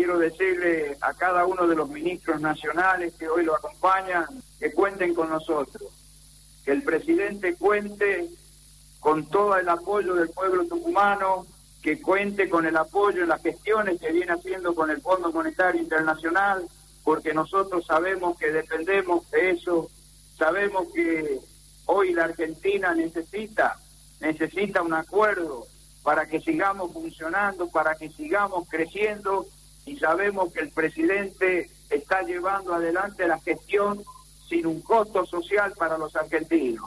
quiero decirle a cada uno de los ministros nacionales que hoy lo acompañan que cuenten con nosotros, que el presidente cuente con todo el apoyo del pueblo tucumano, que cuente con el apoyo en las gestiones que viene haciendo con el Fondo Monetario Internacional, porque nosotros sabemos que dependemos de eso, sabemos que hoy la Argentina necesita un acuerdo para que sigamos funcionando, para que sigamos creciendo, y sabemos que el presidente está llevando adelante la gestión sin un costo social para los argentinos.